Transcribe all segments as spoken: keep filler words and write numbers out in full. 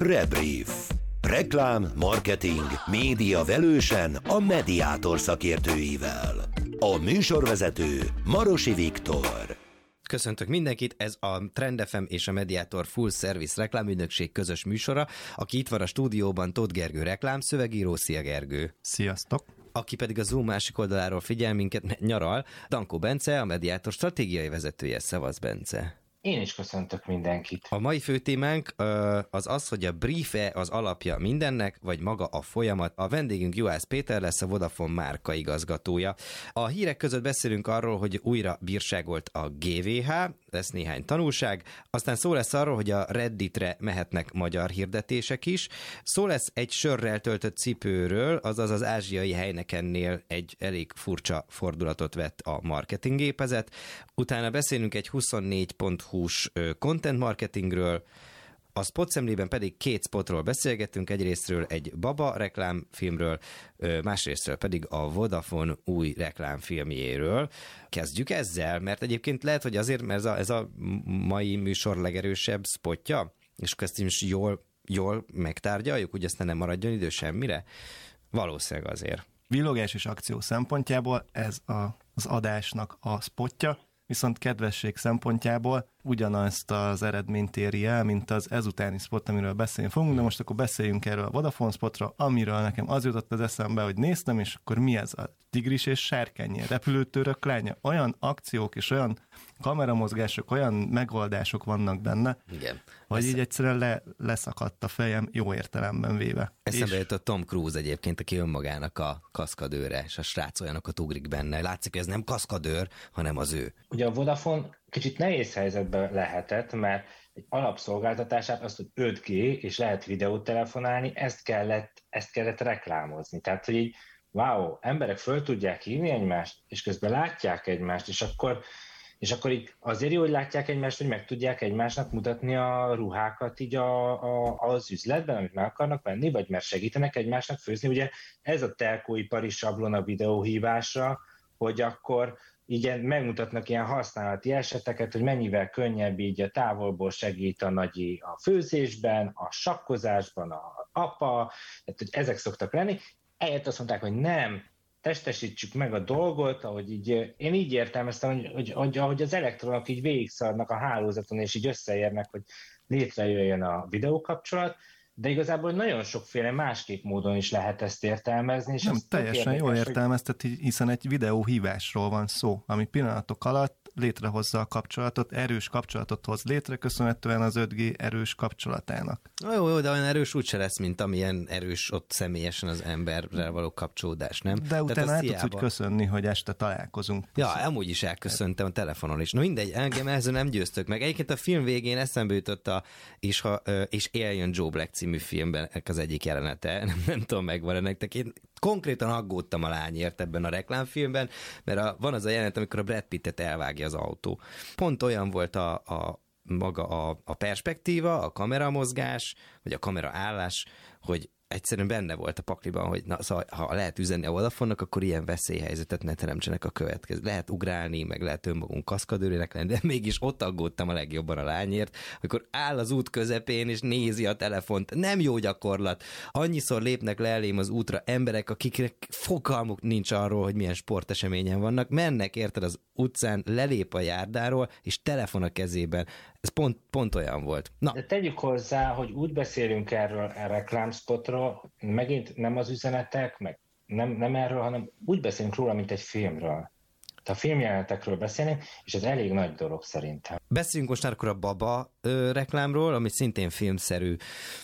Rebrief. Reklám, marketing, média velősen a Mediátor szakértőivel. A műsorvezető Marosi Viktor. Köszöntök mindenkit, ez a Trend ef em és a Mediátor Full Service reklámügynökség közös műsora. Aki itt van a stúdióban, Tóth Gergő reklámszövegíró. Szia Gergő! Sziasztok! Aki pedig a Zoom másik oldaláról figyel minket, nyaral, Dankó Bence, a Mediátor stratégiai vezetője. Szevasz, Bence! Én is köszöntök mindenkit. A mai fő témánk az az, hogy a brief-e az alapja mindennek, vagy maga a folyamat. A vendégünk Juhász Péter lesz, a Vodafone márka igazgatója. A hírek között beszélünk arról, hogy újra bírságolt a gé vé há, lesz néhány tanulság, aztán szó lesz arról, hogy a Redditre mehetnek magyar hirdetések is. Szó lesz egy sörrel töltött cipőről, azaz az ázsiai Heinekennél egy elég furcsa fordulatot vett a marketinggépezet. Utána beszélünk egy huszonnégy pont hú-s content marketingről, a spotszemlében pedig két spotról beszélgettünk, egyrésztről egy Baba reklámfilmről, másrésztről pedig a Vodafone új reklámfilmjéről. Kezdjük ezzel, mert egyébként lehet, hogy azért, mert ez a, ez a mai műsor legerősebb spotja, és ezt is jól, jól megtárgyaljuk, hogy aztán nem maradjon idő semmire? Valószínűleg azért. Villogás és akció szempontjából ez a, az adásnak a spotja, viszont kedvesség szempontjából ugyanazt az eredményt éri el, mint az ezutáni spot, amiről beszélni fogunk, de most akkor beszéljünk erről a Vodafone spotról, amiről nekem az jutott az eszembe, hogy néztem, és akkor mi ez a tigris és sárkányi repülőtőrök lánya. Olyan akciók és olyan kameramozgások, olyan megoldások vannak benne, igen, hogy Esze... így egyszerűen le, leszakadt a fejem jó értelemben véve. Eszembe jött a Tom Cruise egyébként, aki önmagának a kaszkadőre, és a srác olyanokat ugrik benne. Látszik, hogy ez nem kaszkadőr, hanem az ő. Ugye a Vodafone kicsit nehéz helyzetben lehetett, mert egy alapszolgáltatását, azt, hogy öt gé, és lehet videót telefonálni, ezt kellett, ezt kellett reklámozni. Tehát, hogy így, wow, emberek föl tudják hívni egymást, és közben látják egymást, és akkor, és akkor így azért jó, hogy látják egymást, hogy meg tudják egymásnak mutatni a ruhákat így a, a, az üzletben, amit meg akarnak venni, vagy mert segítenek egymásnak főzni. Ugye ez a telkóipari sablon a videóhívásra, hogy akkor így megmutatnak ilyen használati eseteket, hogy mennyivel könnyebb így a távolból segít a nagyi a főzésben, a sakkozásban, a apa, tehát hogy ezek szoktak lenni. Eljött azt mondták, hogy nem, testesítsük meg a dolgot, ahogy így, én így értelmeztem, hogy, hogy, hogy ahogy az elektronok így végigszarnak a hálózaton, és így összeérnek, hogy létrejöjjön a videókapcsolat, de igazából nagyon sokféle másképp módon is lehet ezt értelmezni. És nem, teljesen jól értelmeztet, hogy... hiszen egy videóhívásról van szó, ami pillanatok alatt létrehozza a kapcsolatot, erős kapcsolatot hoz létre, köszönhetően az öt gé erős kapcsolatának. Jó, jó, de olyan erős úgyse lesz, mint amilyen erős ott személyesen az emberrel való kapcsolódás, nem? De utána el tudsz úgy köszönni, hogy este találkozunk. Ja, amúgy is elköszöntem a telefonon is. No mindegy, engem ezzel nem győztök meg. Egyébként a film végén eszembe jutott a és, ha, és Éljön Joe Black című filmben az egyik jelenete, nem, nem tudom, megvan-e nektek. Én konkrétan aggódtam a lányért ebben a reklámfilmben, mert a, van az a jelenet, amikor a Brad Pittet elvágja az autó. Pont olyan volt a, a maga a, a perspektíva, a kameramozgás, vagy a kameraállás, hogy egyszerűen benne volt a pakliban, hogy na, szóval, ha lehet üzenni a Vodafone-nak, akkor ilyen veszélyhelyzetet ne teremtsenek a következő. Lehet ugrálni, meg lehet önmagunk kaszkadőrének lenni, de mégis ott aggódtam a legjobban a lányért, amikor áll az út közepén, és nézi a telefont. Nem jó gyakorlat. Annyiszor lépnek le elém az útra emberek, akiknek fogalmuk nincs arról, hogy milyen sporteseményen vannak, mennek érted az utcán, lelép a járdáról, és telefon a kezében. Ez pont, pont olyan volt. Na. De tegyük hozzá, hogy úgy beszélünk erről a reklámspotról, megint nem az üzenetek, meg nem, nem erről, hanem úgy beszélünk róla, mint egy filmről. Tehát a filmjelenetekről beszélünk, és ez elég nagy dolog szerintem. Beszéljünk most már akkor a Baba ö, reklámról, ami szintén filmszerű,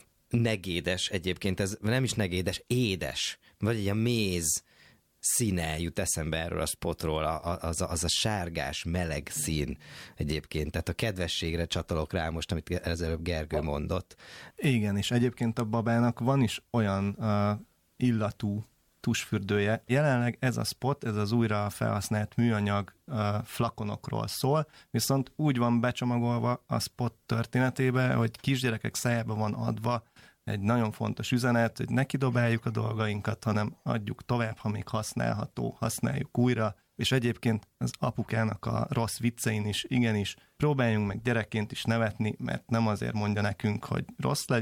negédes egyébként, ez nem is negédes, édes, vagy egy a méz színe jut eszembe erről a spotról, az a, az a sárgás, meleg szín egyébként, tehát a kedvességre csatolok rá most, amit előbb Gergő mondott. Igen, és egyébként a Babának van is olyan uh, illatú tusfürdője. Jelenleg ez a spot, ez az újra felhasznált műanyag uh, flakonokról szól, viszont úgy van becsomagolva a spot történetébe, hogy kisgyerekek szájába van adva egy nagyon fontos üzenet, hogy ne kidobáljuk a dolgainkat, hanem adjuk tovább, ha még használható, használjuk újra, és egyébként az apukának a rossz viccein is igenis próbáljunk meg gyerekként is nevetni, mert nem azért mondja nekünk, hogy rossz legyen,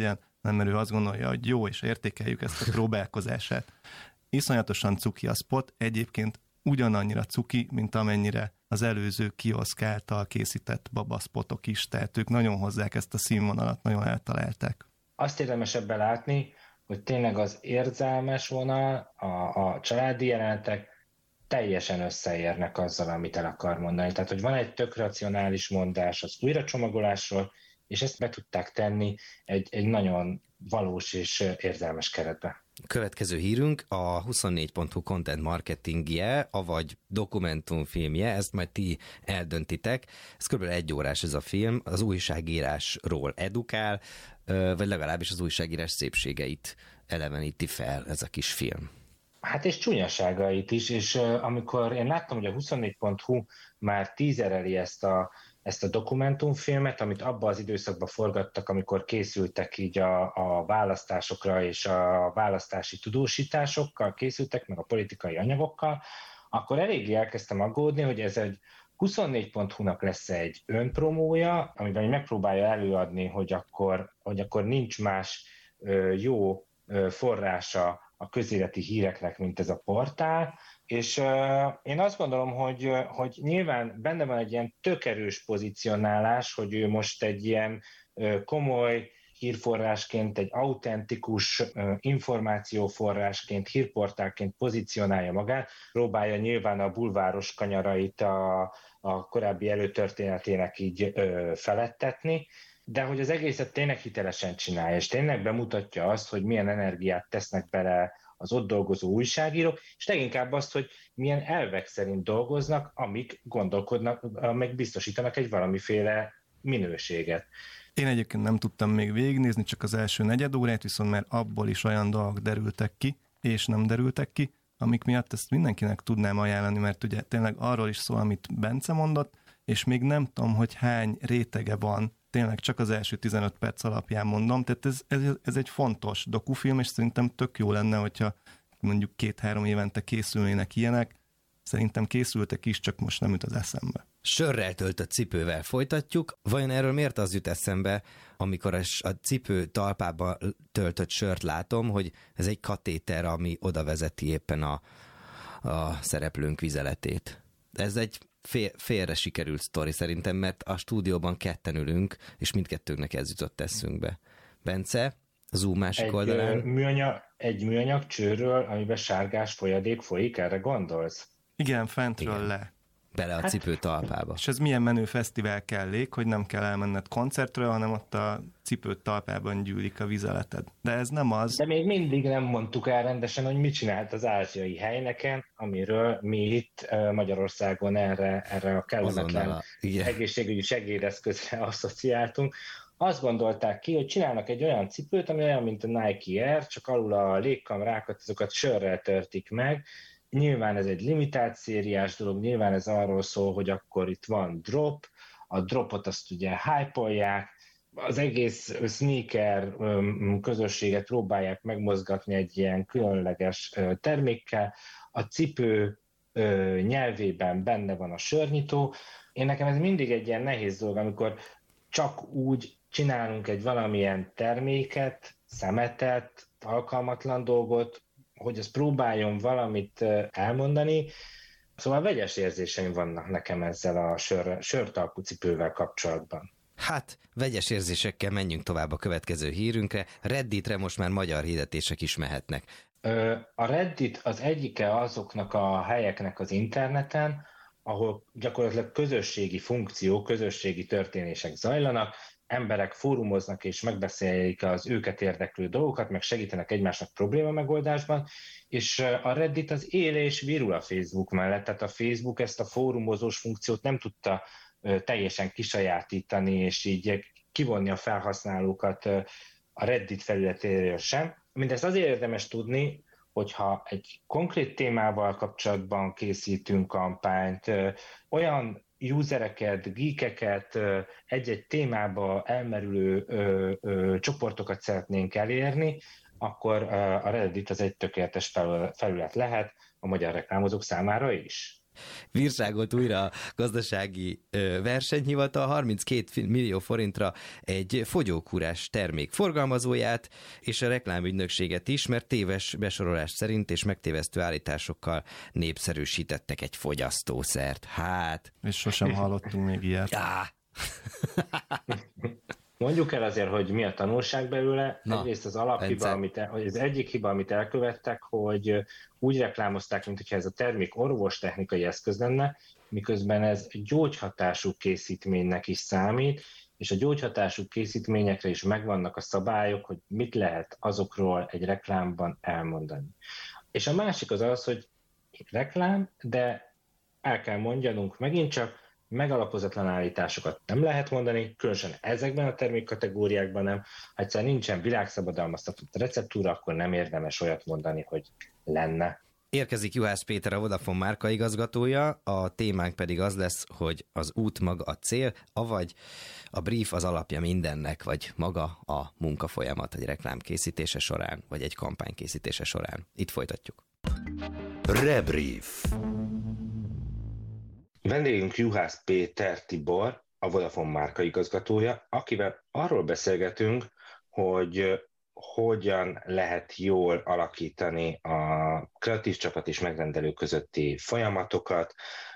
hanem mert ő azt gondolja, hogy jó, és értékeljük ezt a próbálkozását. Iszonyatosan cuki a spot, egyébként ugyanannyira cuki, mint amennyire az előző kioszk által készített babaszpotok is, tehát ők nagyon hozzák ezt a színvonalat, nagyon eltalálták. Azt érdemes ebben látni, hogy tényleg az érzelmes vonal, a, a családi jelenetek teljesen összeérnek azzal, amit el akar mondani. Tehát, hogy van egy tök racionális mondás az újracsomagolásról, és ezt be tudták tenni egy, egy nagyon valós és érzelmes keretbe. Következő hírünk a huszonnégy pont hu content marketingje, avagy dokumentumfilmje, ezt majd ti eldöntitek. Ez kb. egy órás ez a film, az újságírásról edukál, vagy legalábbis az újságírás szépségeit eleveníti fel ez a kis film. Hát és csúnyaságait is, és uh, amikor én láttam, hogy a huszonnégy pont hu már tízereli ezt a, ezt a dokumentumfilmet, amit abban az időszakban forgattak, amikor készültek így a, a választásokra és a választási tudósításokkal készültek, meg a politikai anyagokkal, akkor eléggé elkezdtem aggódni, hogy ez egy huszonnégy pont hu-nak lesz egy önpromója, amiben megpróbálja előadni, hogy akkor, hogy akkor nincs más ö, jó ö, forrása a közéleti híreknek, mint ez a portál, és uh, én azt gondolom, hogy, hogy nyilván benne van egy ilyen tök erős pozicionálás, hogy ő most egy ilyen uh, komoly hírforrásként, egy autentikus uh, információforrásként, hírportálként pozícionálja magát, próbálja nyilván a bulváros kanyarait a, a korábbi előtörténetének így uh, felettetni, de hogy az egészet tényleg hitelesen csinálja, és tényleg bemutatja azt, hogy milyen energiát tesznek bele az ott dolgozó újságírók, és leginkább azt, hogy milyen elvek szerint dolgoznak, amik gondolkodnak, meg biztosítanak egy valamiféle minőséget. Én egyébként nem tudtam még végignézni, csak az első negyed órát, viszont már abból is olyan dolgok derültek ki, és nem derültek ki, amik miatt ezt mindenkinek tudnám ajánlani, mert ugye tényleg arról is szól, amit Bence mondott, és még nem tudom, hogy hány rétege van, tényleg csak az első tizenöt perc alapján mondom, tehát ez, ez, ez egy fontos dokufilm, és szerintem tök jó lenne, hogyha mondjuk két-három évente készülnének ilyenek, szerintem készültek is, csak most nem jut az eszembe. Sörrel töltött cipővel folytatjuk. Vajon erről miért az jut eszembe, amikor a cipő talpába töltött sört látom, hogy ez egy katéter, ami oda vezeti éppen a, a szereplőnk vizeletét. Ez egy fél, félre sikerült sztori szerintem, mert a stúdióban ketten ülünk, és mindkettőnknek ez jutott eszünkbe. Bence, Zoom másik egy, oldalán. Műanyag, egy műanyag csőről, amiben sárgás folyadék folyik, erre gondolsz? Igen, fentről Igen. le. Bele a Hát, cipő talpába. És ez milyen menő fesztivál kellék, hogy nem kell elmenned koncertre, hanem ott a cipőt talpában gyűlik a vizeleted. De ez nem az. De még mindig nem mondtuk el rendesen, hogy mit csinált az ázsiai helyneken, amiről mi itt Magyarországon erre, erre a kellemetlen egészségügyi segédeszközre asszociáltunk. Azt gondolták ki, hogy csinálnak egy olyan cipőt, ami olyan, mint a Nike Air, csak alul a légkamrákat, azokat sörrel törtik meg. Nyilván ez egy limitált szériás dolog, nyilván ez arról szól, hogy akkor itt van drop, a dropot azt ugye hype-olják, az egész sneaker közösséget próbálják megmozgatni egy ilyen különleges termékkel, a cipő nyelvében benne van a sörnyitó. Én nekem ez mindig egy ilyen nehéz dolog, amikor csak úgy csinálunk egy valamilyen terméket, szemetet, alkalmatlan dolgot, hogy az próbáljon valamit elmondani. Szóval vegyes érzéseim vannak nekem ezzel a sör, sörtalpú cipővel kapcsolatban. Hát, vegyes érzésekkel menjünk tovább a következő hírünkre. Redditre most már magyar hirdetések is mehetnek. A Reddit az egyike azoknak a helyeknek az interneten, ahol gyakorlatilag közösségi funkció, közösségi történések zajlanak, emberek fórumoznak és megbeszéljék az őket érdeklő dolgokat, meg segítenek egymásnak probléma megoldásban, és a Reddit az él és virul a Facebook mellett, tehát a Facebook ezt a fórumozós funkciót nem tudta teljesen kisajátítani, és így kivonni a felhasználókat a Reddit felületéről sem. Mindezt azért érdemes tudni, hogyha egy konkrét témával kapcsolatban készítünk kampányt, olyan usereket, geekeket, egy-egy témába elmerülő ö, ö, csoportokat szeretnénk elérni, akkor a Reddit az egy tökéletes felület lehet a magyar reklámozók számára is. bírságolt újra a gazdasági ö, versenyhivatal harminckét millió forintra egy fogyókúrás termék forgalmazóját és a reklámügynökséget is, mert téves besorolás szerint és megtévesztő állításokkal népszerűsítettek egy fogyasztószert. Hát... És sosem hallottunk még ilyet. Ah. Mondjuk el azért, hogy mi a tanulság belőle. Na, egyrészt az alaphiba, amit el, az egyik hiba, amit elkövettek, hogy úgy reklámozták, mintha ez a termék orvostechnikai eszköz lenne, miközben ez gyógyhatású készítménynek is számít, és a gyógyhatású készítményekre is megvannak a szabályok, hogy mit lehet azokról egy reklámban elmondani. És a másik az az, hogy reklám, de el kell mondjanunk megint csak, megalapozatlan állításokat nem lehet mondani, különösen ezekben a termékkategóriákban nem. Ha egyszer nincsen világszabadalmaztatott receptúra, akkor nem érdemes olyat mondani, hogy lenne. Érkezik Juhász Péter, a Vodafone márkaigazgatója, a témánk pedig az lesz, hogy az út maga a cél, avagy a brief az alapja mindennek, vagy maga a munkafolyamat egy reklám készítése során, vagy egy kampány készítése során. Itt folytatjuk. Rebrief. Vendégünk Juhász Péter Tibor, a Vodafone márkaigazgatója, akivel arról beszélgetünk, hogy hogyan lehet jól alakítani a kreatív csapat és megrendelő közötti folyamatokat,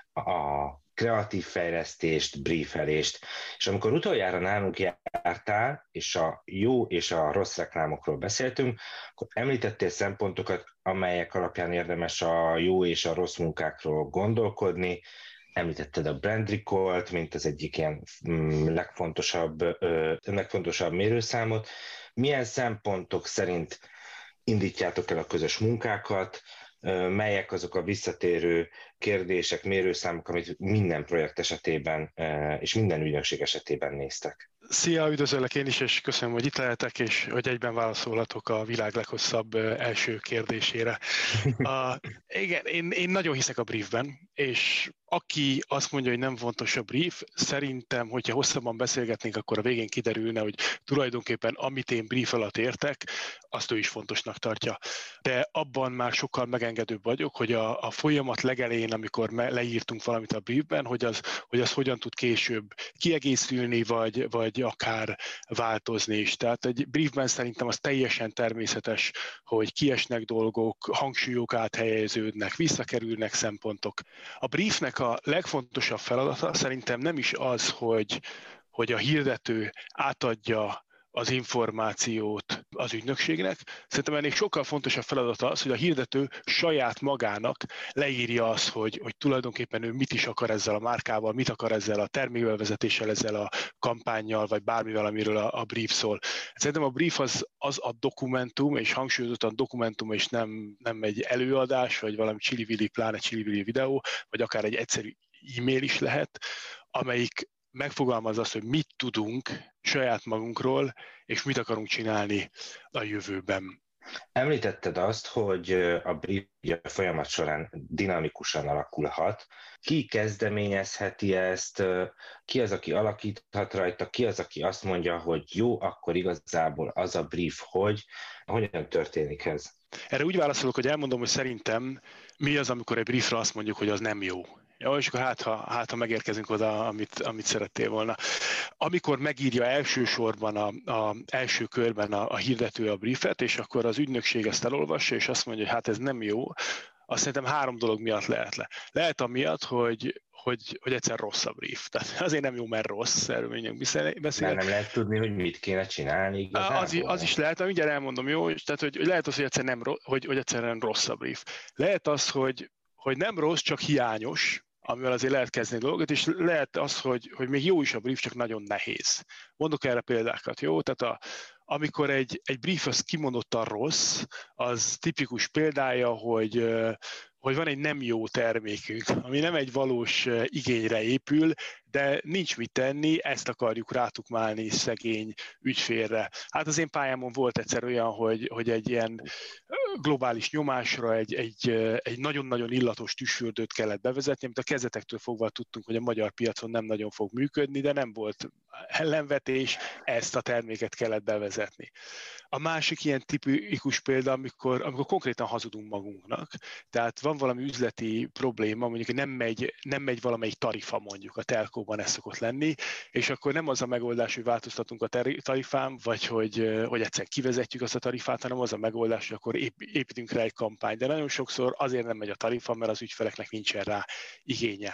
a kreatív fejlesztést, briefelést. És amikor utoljára nálunk jártál, és a jó és a rossz reklámokról beszéltünk, akkor említettél szempontokat, amelyek alapján érdemes a jó és a rossz munkákról gondolkodni. Említetted a brand recall-t, mint az egyik ilyen legfontosabb, legfontosabb mérőszámot. Milyen szempontok szerint indítjátok el a közös munkákat, melyek azok a visszatérő kérdések, mérőszámok, amit minden projekt esetében és minden ügynökség esetében néztek? Szia, üdvözöllek én is, és köszönöm, hogy itt lehetek, és hogy egyben válaszolhatok a világ leghosszabb első kérdésére. Uh, igen, én, én nagyon hiszek a briefben, és aki azt mondja, hogy nem fontos a brief, szerintem, hogyha hosszabban beszélgetnénk, akkor a végén kiderülne, hogy tulajdonképpen amit én brief alatt értek, azt ő is fontosnak tartja. De abban már sokkal megengedőbb vagyok, hogy a, a folyamat legelején, amikor me, leírtunk valamit a briefben, hogy az, hogy az hogyan tud később kiegészülni, vagy, vagy akár változni is. Tehát egy briefben szerintem az teljesen természetes, hogy kiesnek dolgok, hangsúlyok áthelyeződnek, visszakerülnek szempontok. A briefnek a legfontosabb feladata szerintem nem is az, hogy, hogy a hirdető átadja az információt az ügynökségnek. Szerintem ennél sokkal fontosabb feladata az, hogy a hirdető saját magának leírja azt, hogy, hogy tulajdonképpen ő mit is akar ezzel a márkával, mit akar ezzel a termékbevezetéssel, ezzel a kampánnyal, vagy bármivel, amiről a, a brief szól. Szerintem a brief az, az a dokumentum, és hangsúlyozottan dokumentum, és nem, nem egy előadás, vagy valami csili-vili, pláne csili-vili videó, vagy akár egy egyszerű e-mail is lehet, amelyik megfogalmaz azt, hogy mit tudunk saját magunkról, és mit akarunk csinálni a jövőben. Említetted azt, hogy a brief a folyamat során dinamikusan alakulhat. Ki kezdeményezheti ezt, ki az, aki alakíthat rajta, ki az, aki azt mondja, hogy jó, akkor igazából az a brief, hogy hogyan történik ez? Erre úgy válaszolok, hogy elmondom, hogy szerintem mi az, amikor egy briefra azt mondjuk, hogy az nem jó. Ja, és akkor hát ha, hát, ha megérkezünk oda, amit, amit szerettél volna. Amikor megírja elsősorban, a, a első körben a, a hirdető a briefet, és akkor az ügynökség ezt elolvassa, és azt mondja, hogy hát ez nem jó, azt szerintem három dolog miatt lehet le. Lehet amiatt, hogy, hogy, hogy egyszer rossz a brief. Tehát azért nem jó, mert rossz, erről mindjárt beszél. Mert nem lehet tudni, hogy mit kéne csinálni igazából. Az, az is lehet, mindjárt elmondom, jó? Tehát, hogy, hogy lehet az, hogy, egyszer nem, hogy, hogy egyszerűen rossz a brief. Lehet az, hogy, hogy nem rossz, csak hiányos, amivel azért lehet kezdeni dolgot, és lehet az, hogy, hogy még jó is a brief, csak nagyon nehéz. Mondok erre példákat, jó? Tehát a, amikor egy, egy brief az kimondottan rossz, az tipikus példája, hogy, hogy van egy nem jó termékünk, ami nem egy valós igényre épül, de nincs mit tenni, ezt akarjuk rátukmálni szegény ügyfélre. Hát az én pályámon volt egyszer olyan, hogy, hogy egy ilyen globális nyomásra egy, egy, egy nagyon-nagyon illatos tüsfürdőt kellett bevezetni, amit a kezdetektől fogva tudtunk, hogy a magyar piacon nem nagyon fog működni, de nem volt ellenvetés, ezt a terméket kellett bevezetni. A másik ilyen tipikus példa, amikor, amikor konkrétan hazudunk magunknak, tehát van valami üzleti probléma, mondjuk nem megy, nem megy valamelyik tarifa, mondjuk a telkóban ez szokott lenni, és akkor nem az a megoldás, hogy változtatunk a tarifán, vagy hogy, hogy egyszer kivezetjük azt a tarifát, hanem az a megoldás, hogy akkor építünk rá egy kampányt. De nagyon sokszor azért nem megy a tarifa, mert az ügyfeleknek nincsen rá igénye.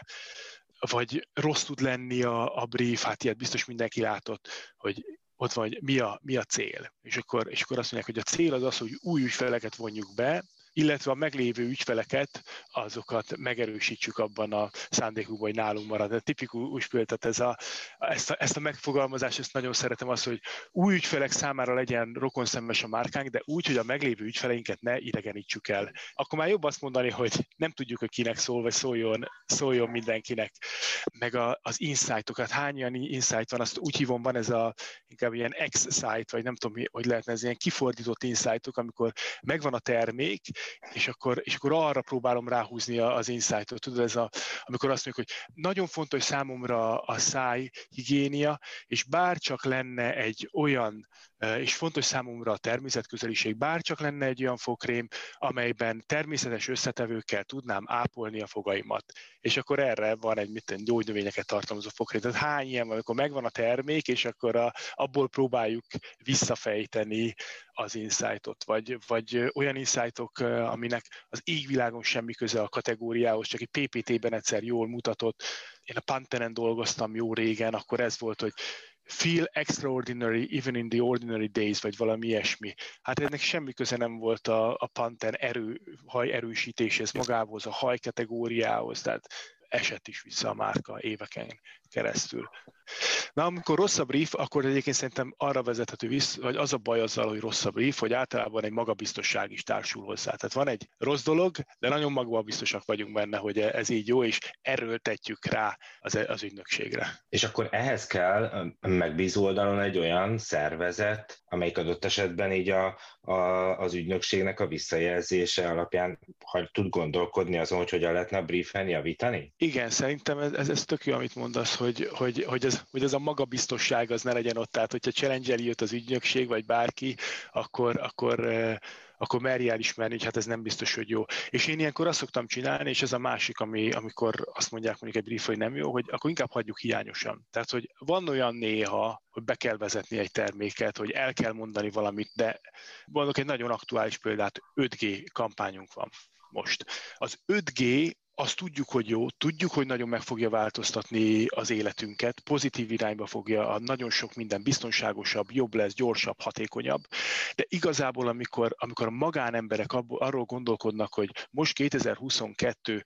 Vagy rossz tud lenni a, a brief, hát ilyet biztos mindenki látott, hogy ott van, hogy mi a, mi a cél. És akkor, és akkor azt mondják, hogy a cél az az, hogy új ügyfeleket vonjuk be, illetve a meglévő ügyfeleket, azokat megerősítsük abban a szándékukban, hogy nálunk marad. A tipikus példa, ez a, ezt, a, ezt a megfogalmazást, ezt nagyon szeretem, az, hogy új ügyfelek számára legyen rokonszenves a márkánk, de úgy, hogy a meglévő ügyfeleinket ne idegenítsük el. Akkor már jobb azt mondani, hogy nem tudjuk, hogy kinek szól, vagy szóljon, szóljon mindenkinek. Meg a, az insightokat, hány ilyen insight van, azt úgy hívom, van ez a inkább ilyen X-site, vagy nem tudom, hogy lehetne, ez ilyen kifordított insightok, amikor megvan a termék, És akkor, és akkor arra próbálom ráhúzni az insightot. Tudod, ez a, amikor azt mondjuk, hogy nagyon fontos számomra a szájhigiénia, és bárcsak lenne egy olyan, és fontos számomra a természetközeliség, bárcsak lenne egy olyan fogkrém, amelyben természetes összetevőkkel tudnám ápolni a fogaimat. És akkor erre van egy mit, gyógynövényeket tartalmazó fogkrém. Tehát hány ilyen van, amikor megvan a termék, és akkor a, abból próbáljuk visszafejteni az insightot, vagy, vagy olyan insightok, aminek az égvilágon semmi köze a kategóriához, csak egy pé pé té-ben egyszer jól mutatott. Én a Pantenen dolgoztam jó régen, akkor ez volt, hogy feel extraordinary even in the ordinary days, vagy valami ilyesmi. Hát ennek semmi köze nem volt a, a Pantene erő, haj erősítéshez, magához, a haj kategóriához, tehát esett is vissza a márka éveken keresztül. Na, amikor rossz a brief, akkor egyébként szerintem arra vezethető vissza, vagy az a baj azzal, hogy rossz a brief, hogy általában egy magabiztosság is társul hozzá. Tehát van egy rossz dolog, de nagyon magabiztosak vagyunk benne, hogy ez így jó, és erőltetjük rá az, az ügynökségre. És akkor ehhez kell megbízó oldalon egy olyan szervezet, amelyik adott esetben így a, a, az ügynökségnek a visszajelzése alapján ha tud gondolkodni azon, hogy hogyan lehetne a briefen javítani? Igen, szerintem ez, ez, ez tök jó, amit mondasz, hogy, hogy, hogy, ez, hogy ez a magabiztosság az ne legyen ott. Tehát, hogyha challenge-eli jött az ügynökség, vagy bárki, akkor, akkor, akkor merj elismerni, hogy hát ez nem biztos, hogy jó. És én ilyenkor azt szoktam csinálni, és ez a másik, ami, amikor azt mondják mondjuk egy brief, hogy nem jó, hogy akkor inkább hagyjuk hiányosan. Tehát, hogy van olyan néha, hogy be kell vezetni egy terméket, hogy el kell mondani valamit, de mondok egy nagyon aktuális példát, öt G kampányunk van most. Az öt G azt tudjuk, hogy jó, tudjuk, hogy nagyon meg fogja változtatni az életünket, pozitív irányba fogja, a nagyon sok minden biztonságosabb, jobb lesz, gyorsabb, hatékonyabb, de igazából amikor, amikor a magánemberek abból, arról gondolkodnak, hogy most kétezer-huszonkettő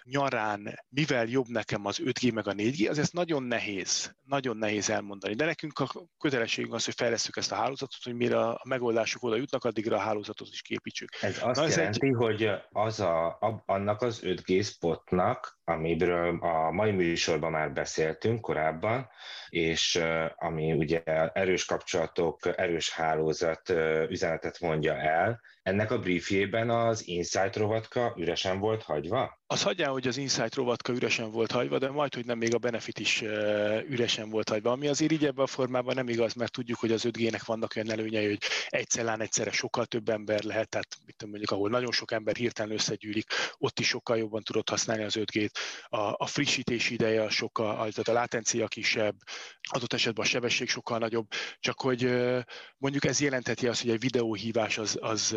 nyarán mivel jobb nekem az öt G meg a négy G, az ezt nagyon nehéz, nagyon nehéz elmondani. De nekünk a kötelességünk az, hogy fejlesszük ezt a hálózatot, hogy mire a megoldások oda jutnak, addigra a hálózatot is képítsük. Ez azt Na, ez jelenti, egy... hogy az a, annak az öt G spotnak, amiről a mai műsorban már beszéltünk korábban, és ami ugye erős kapcsolatok, erős hálózat üzenetet mondja el, ennek a briefjében az Insight rovatka üresen volt hagyva? Az hagyján, hogy az Insight rovatka üresen volt hagyva, de majd, hogy nem még a Benefit is üresen volt hagyva. Ami azért így ebben a formában nem igaz, mert tudjuk, hogy az öt G-nek vannak olyan előnyei, hogy egy cellán egyszerre sokkal több ember lehet, tehát mit tudom, mondjuk, ahol nagyon sok ember hirtelen összegyűlik, ott is sokkal jobban tudod használni az öt G-t. A, a frissítési ideje sokkal, tehát a látencia kisebb, adott esetben a sebesség sokkal nagyobb, csak hogy mondjuk ez jelentheti azt, hogy egy videóhívás az, az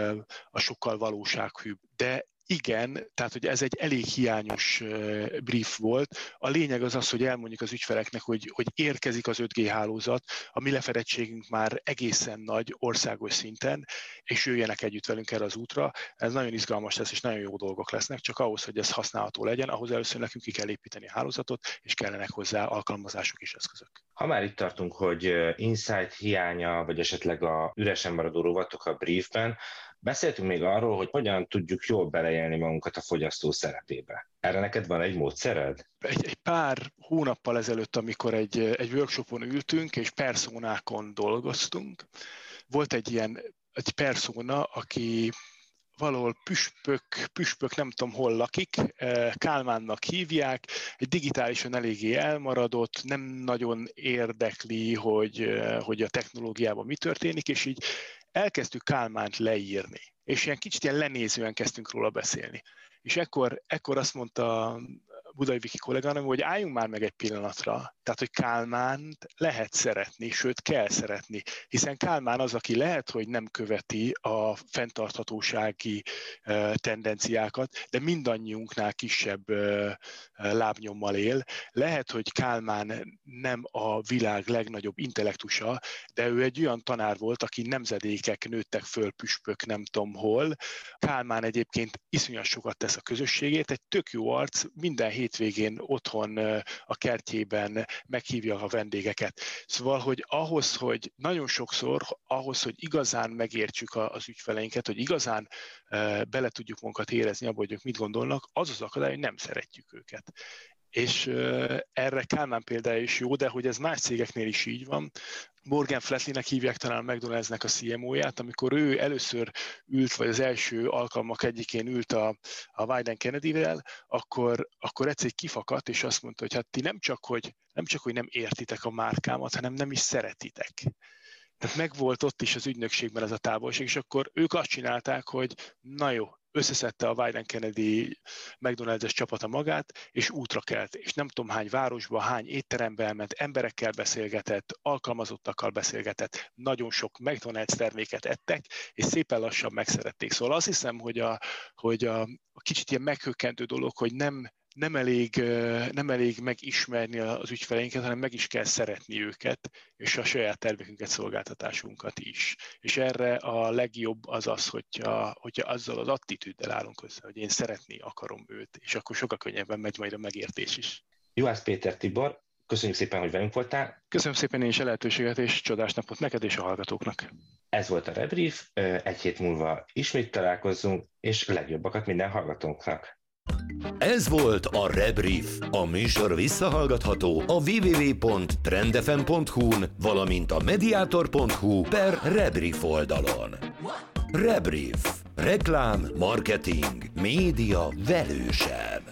a sokkal valósághűbb. De igen, tehát hogy ez egy elég hiányos brief volt. A lényeg az az, hogy elmondjuk az ügyfeleknek, hogy, hogy érkezik az öt G hálózat, a mi lefedettségünk már egészen nagy országos szinten, és jöjjenek együtt velünk erre az útra. Ez nagyon izgalmas lesz, és nagyon jó dolgok lesznek, csak ahhoz, hogy ez használható legyen, ahhoz először nekünk ki kell építeni a hálózatot, és kellenek hozzá alkalmazások és eszközök. Ha már itt tartunk, hogy insight hiánya, vagy esetleg a üresen maradó rovatok a briefben, Beszéltünk még arról, hogy hogyan tudjuk jól beleélni magunkat a fogyasztó szerepébe. Erre neked van egy módszered? Egy, egy pár hónappal ezelőtt, amikor egy, egy workshopon ültünk, és personákon dolgoztunk, volt egy ilyen egy persona, aki valahol püspök, püspök nem tudom hol lakik, Kálmánnak hívják, egy digitálisan eléggé elmaradott, nem nagyon érdekli, hogy, hogy a technológiában mi történik, és így elkezdtük Kálmánt leírni, és ilyen kicsit ilyen lenézően kezdtünk róla beszélni. És ekkor, ekkor azt mondta Budai Viki kolléganőm, hogy álljunk már meg egy pillanatra. Tehát, hogy Kálmánt lehet szeretni, sőt kell szeretni, hiszen Kálmán az, aki lehet, hogy nem követi a fenntarthatósági tendenciákat, de mindannyiunknál kisebb lábnyommal él. Lehet, hogy Kálmán nem a világ legnagyobb intellektusa, de ő egy olyan tanár volt, aki nemzedékek nőttek föl püspök nem tudom hol. Kálmán egyébként iszonyat sokat tesz a közösségét, egy tök jó arc, minden hétvégén otthon a kertjében meghívja a vendégeket. Szóval, hogy ahhoz, hogy nagyon sokszor, ahhoz, hogy igazán megértsük az ügyfeleinket, hogy igazán bele tudjuk magunkat érezni abba, hogy ők mit gondolnak, az az akadály, hogy nem szeretjük őket. És erre Kálmán példája is jó, de hogy ez más cégeknél is így van. Morgan Flatleynek hívják talán a McDonald'snek a C M O-ját, amikor ő először ült, vagy az első alkalmak egyikén ült a, a Wieden Kennedy-vel, akkor, akkor egyszer kifakadt, és azt mondta, hogy hát ti nem csak, hogy nem csak, hogy nem értitek a márkámat, hanem nem is szeretitek. Tehát megvolt ott is az ügynökségben ez a távolság, és akkor ők azt csinálták, hogy na jó, összeszedte a Wieden Kennedy McDonald's-es csapata magát, és útra kelt. És nem tudom hány városba, hány étterembe elment, emberekkel beszélgetett, alkalmazottakkal beszélgetett, nagyon sok McDonald's terméket ettek, és szépen lassan megszerették. Szóval azt hiszem, hogy a, hogy a, a kicsit ilyen meghökkentő dolog, hogy nem, nem, elég, nem elég megismerni az ügyfeleinket, hanem meg is kell szeretni őket, és a saját termékünket, szolgáltatásunkat is. És erre a legjobb az az, hogyha, hogyha azzal az attitűddel állunk össze, hogy én szeretni akarom őt, és akkor sokkal könnyebben megy majd a megértés is. Juhász Péter Tibor, köszönjük szépen, hogy velünk voltál. Köszönöm szépen én is a lehetőséget, és csodás napot neked és a hallgatóknak. Ez volt a Rebrief, egy hét múlva ismét találkozzunk, és legjobbakat minden hallgatónknak. Ez volt a Rebrief. A műsor visszahallgatható a double-u double-u double-u pont trendfm pont hu-n, valamint a mediator pont hu per Rebrief oldalon. Rebrief. Reklám, marketing, média velősen.